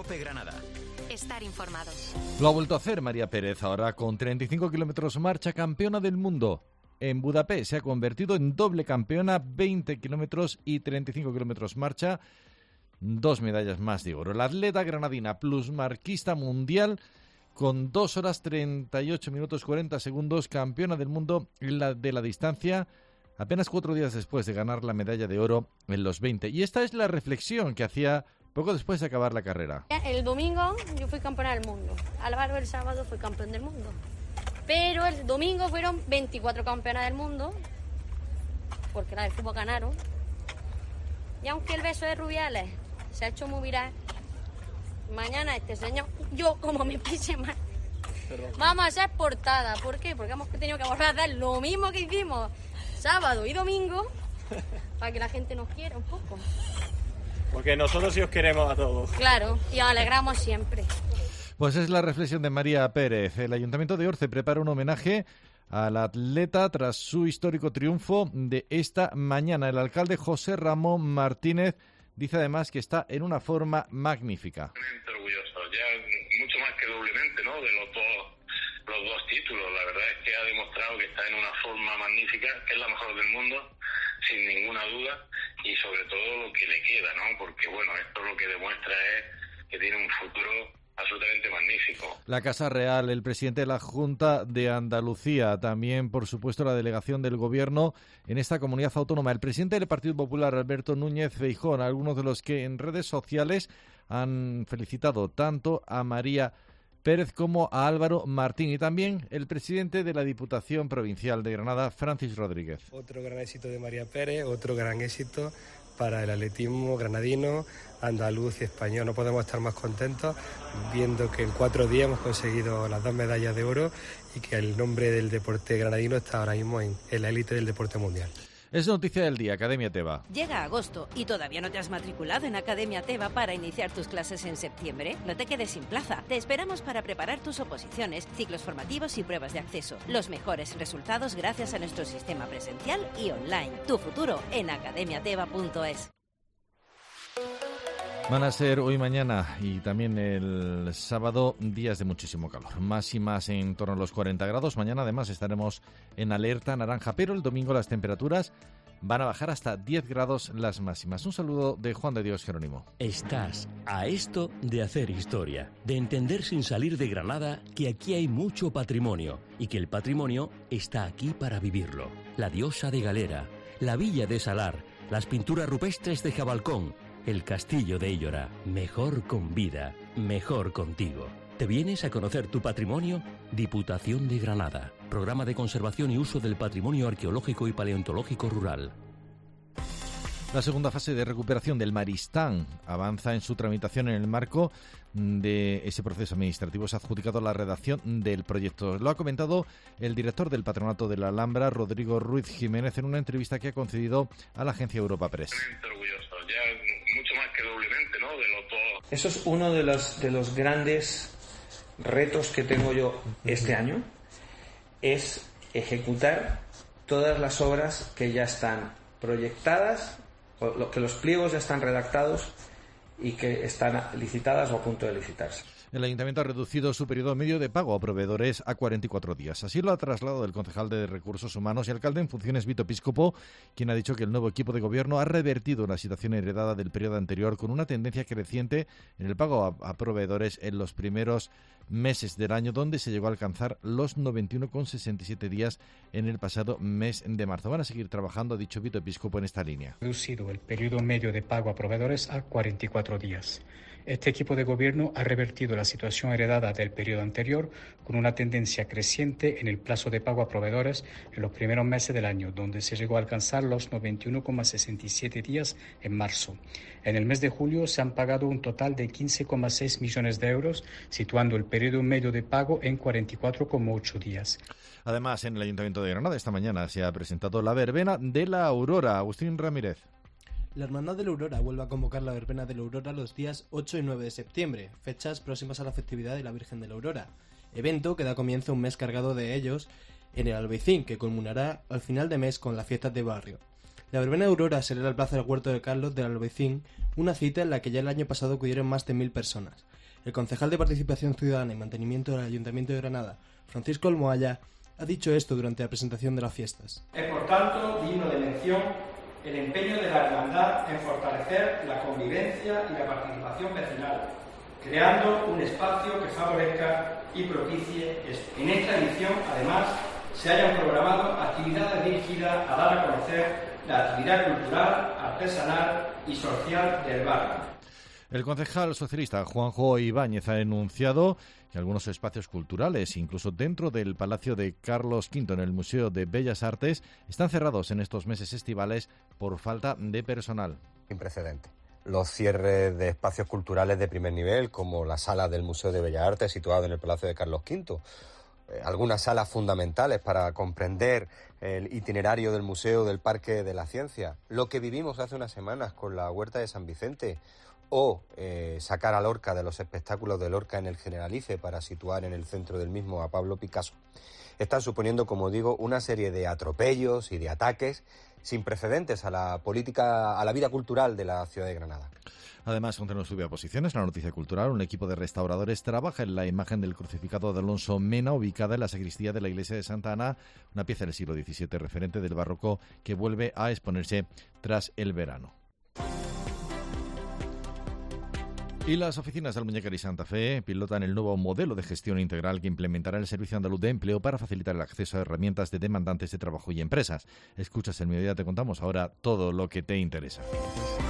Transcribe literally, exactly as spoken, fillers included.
COPE Granada. Estar informados. Lo ha vuelto a hacer María Pérez, ahora con treinta y cinco kilómetros marcha, campeona del mundo. En Budapest se ha convertido en doble campeona, veinte kilómetros y treinta y cinco kilómetros marcha, dos medallas más de oro. La atleta granadina plusmarquista mundial con dos horas treinta y ocho minutos cuarenta segundos, campeona del mundo en la, de la distancia, apenas cuatro días después de ganar la medalla de oro en los veinte. Y esta es la reflexión que hacía poco después de acabar la carrera. El domingo yo fui campeona del mundo, Álvaro el sábado fue campeón del mundo, pero el domingo fueron veinticuatro campeonas del mundo, porque la del fútbol ganaron, y aunque el beso de Rubiales se ha hecho muy viral, mañana este señor, yo como me pise mal, vamos a hacer portada. ¿Por qué? Porque hemos tenido que volver a hacer lo mismo que hicimos sábado y domingo para que la gente nos quiera un poco. Porque nosotros sí os queremos a todos. Claro, y os alegramos siempre. Pues es la reflexión de María Pérez. El Ayuntamiento de Orce prepara un homenaje al atleta tras su histórico triunfo de esta mañana. El alcalde José Ramón Martínez dice además que está en una forma magnífica. Orgulloso, ya mucho más que doblemente, ¿no? De los dos, los dos títulos. La verdad es que ha demostrado que está en una forma magnífica, que es la mejor del mundo, sin ninguna duda, y sobre todo lo que le queda, ¿no? Porque, bueno, esto lo que demuestra es que tiene un futuro absolutamente magnífico. La Casa Real, el presidente de la Junta de Andalucía, también, por supuesto, la delegación del Gobierno en esta comunidad autónoma. El presidente del Partido Popular, Alberto Núñez Feijóo, algunos de los que en redes sociales han felicitado tanto a María Pérez como a Álvaro Martín, y también el presidente de la Diputación Provincial de Granada, Francis Rodríguez. Otro gran éxito de María Pérez, otro gran éxito para el atletismo granadino, andaluz y español. No podemos estar más contentos viendo que en cuatro días hemos conseguido las dos medallas de oro y que el nombre del deporte granadino está ahora mismo en, en la élite del deporte mundial. Es noticia del día, Academia Teva. Llega agosto y todavía no te has matriculado en Academia Teva para iniciar tus clases en septiembre. No te quedes sin plaza. Te esperamos para preparar tus oposiciones, ciclos formativos y pruebas de acceso. Los mejores resultados gracias a nuestro sistema presencial y online. Tu futuro en academia teva punto es. Van a ser hoy, mañana y también el sábado días de muchísimo calor. Más y más en torno a los cuarenta grados. Mañana además estaremos en alerta naranja, pero el domingo las temperaturas van a bajar hasta diez grados las máximas. Un saludo de Juan de Dios Jerónimo. Estás a esto de hacer historia, de entender sin salir de Granada que aquí hay mucho patrimonio y que el patrimonio está aquí para vivirlo. La diosa de Galera, la villa de Salar, las pinturas rupestres de Jabalcón, el castillo de Illora. Mejor con vida, mejor contigo. ¿Te vienes a conocer tu patrimonio? Diputación de Granada. Programa de conservación y uso del patrimonio arqueológico y paleontológico rural. La segunda fase de recuperación del Maristán avanza en su tramitación en el marco de ese proceso administrativo. Se ha adjudicado la redacción del proyecto. Lo ha comentado el director del Patronato de la Alhambra, Rodrigo Ruiz Jiménez, en una entrevista que ha concedido a la agencia Europa Press. Orgulloso, ya mucho más que doblemente, ¿no? De los dos. Eso es uno de los, de los grandes retos que tengo yo este año, es ejecutar todas las obras que ya están proyectadas, o que los pliegos ya están redactados y que están licitadas o a punto de licitarse. El Ayuntamiento ha reducido su periodo medio de pago a proveedores a cuarenta y cuatro días. Así lo ha trasladado el concejal de Recursos Humanos y alcalde en funciones, Vito Piscopo, quien ha dicho que el nuevo equipo de gobierno ha revertido una situación heredada del periodo anterior con una tendencia creciente en el pago a, a proveedores en los primeros meses del año, donde se llegó a alcanzar los noventa y uno coma sesenta y siete días en el pasado mes de marzo. Van a seguir trabajando, ha dicho Vito Piscopo, en esta línea. Reducido el periodo medio de pago a proveedores a cuarenta y cuatro días. Este equipo de gobierno ha revertido la situación heredada del periodo anterior con una tendencia creciente en el plazo de pago a proveedores en los primeros meses del año, donde se llegó a alcanzar los noventa y uno coma sesenta y siete días en marzo. En el mes de julio se han pagado un total de quince coma seis millones de euros, situando el periodo medio de pago en cuarenta y cuatro coma ocho días. Además, en el Ayuntamiento de Granada esta mañana se ha presentado la verbena de la Aurora. Agustín Ramírez. La Hermandad de la Aurora vuelve a convocar la verbena de la Aurora los días ocho y nueve de septiembre, fechas próximas a la festividad de la Virgen de la Aurora, evento que da comienzo a un mes cargado de ellos en el Albaicín, que culminará al final de mes con las fiestas de barrio. La verbena de Aurora será en la plaza del Huerto de Carlos del Albaicín, una cita en la que ya el año pasado acudieron más de mil personas. El concejal de Participación Ciudadana y Mantenimiento del Ayuntamiento de Granada, Francisco Almohaya, ha dicho esto durante la presentación de las fiestas. Es por tanto digno de mención el empeño de la hermandad en fortalecer la convivencia y la participación vecinal, creando un espacio que favorezca y propicie esto. En esta edición, además, se hayan programado actividades dirigidas a dar a conocer la actividad cultural, artesanal y social del barrio. El concejal socialista Juanjo Ibáñez ha denunciado que algunos espacios culturales, incluso dentro del Palacio de Carlos quinto en el Museo de Bellas Artes, están cerrados en estos meses estivales por falta de personal. Sin precedente. Los cierres de espacios culturales de primer nivel, como la sala del Museo de Bellas Artes situado en el Palacio de Carlos quinto, eh, algunas salas fundamentales para comprender el itinerario del Museo del Parque de la Ciencia, lo que vivimos hace unas semanas con la Huerta de San Vicente, o eh, sacar a Lorca de los espectáculos de Lorca en el Generalife para situar en el centro del mismo a Pablo Picasso, están suponiendo, como digo, una serie de atropellos y de ataques sin precedentes a la política, a la vida cultural de la ciudad de Granada. Además, continúa sube a posiciones la noticia cultural. Un equipo de restauradores trabaja en la imagen del crucificado de Alonso Mena, ubicada en la sacristía de la iglesia de Santa Ana, una pieza del siglo diecisiete referente del barroco que vuelve a exponerse tras el verano. Y las oficinas del Muñecar y Santa Fe pilotan el nuevo modelo de gestión integral que implementará el Servicio Andaluz de Empleo para facilitar el acceso a herramientas de demandantes de trabajo y empresas. Escuchas el Mediodía, te contamos ahora todo lo que te interesa.